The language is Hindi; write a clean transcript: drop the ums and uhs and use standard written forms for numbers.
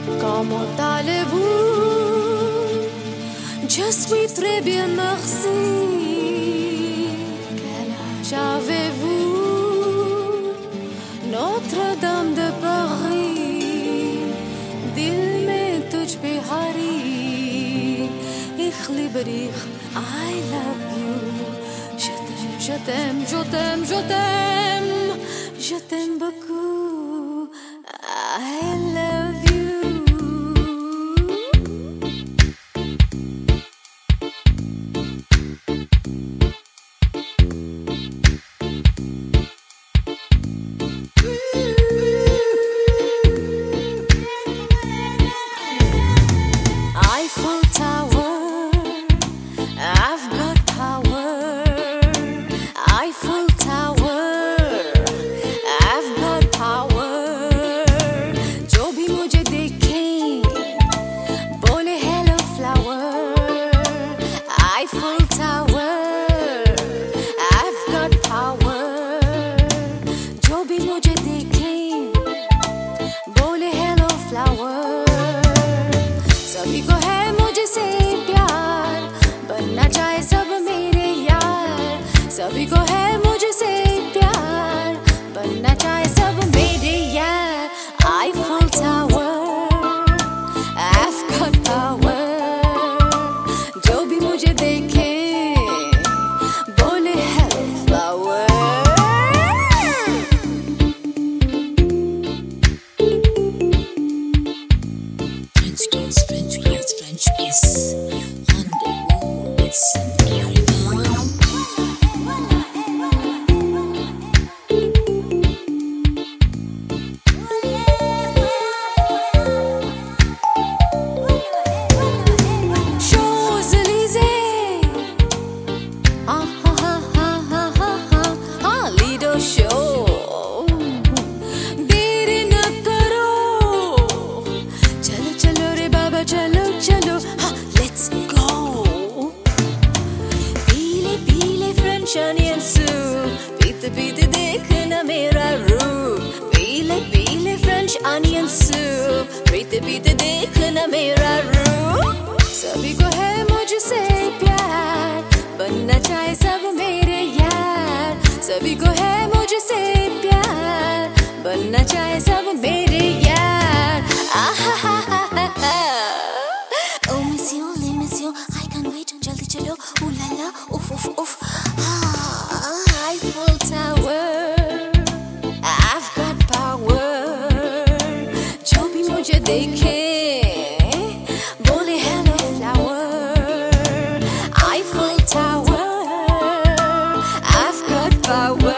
Comment allez-vous? Je suis très bien, merci. Quel âge avez-vous? Notre-Dame de Paris. दिल में तुझ पे हारी इखली बरीख I love you. Je t'aime, je t'aime, je t'aime, je t'aime beaucoup. I love you. Eiffel Tower, I've got power. Eiffel Tower, I've got power. जो भी मुझे देखे बोले hello flower. Eiffel Tower, I've got power. जो भी मुझे देखे बोले hello flower. सभी को है मुझसे प्यार बनना चाहे सब मेरे यार. सभी को है मुझसे प्यार बनना चाहे सब मेरे यार. Eiffel Tower, I've got power. जो भी मुझे देखे बोले hello flower. French kiss, French kiss, French kiss. Rendezvous with Santiago. Champs-Élysées, Lido show. देरी न करो, चलो चलो रे बाबा चलो चलो, let's go. पीले पीले French onion soup, पीते पीते देखना मेरा रूप. पीले पीले French onion soup, पीते पीते देखना मेरा रूप. सभी को है मुझसे प्यार बनना चाहे सब मेरे यार. सभी को है मुझसे प्यार बनना चाहे सब मेरे यार. Oh monsieur, les messieurs, I can't wait. जल्दी चलो, ooh la la, uff uff uff. Eiffel Tower, I've got power. जो भी मुझे देखे बोले hello flower. Eiffel Tower, I've got power.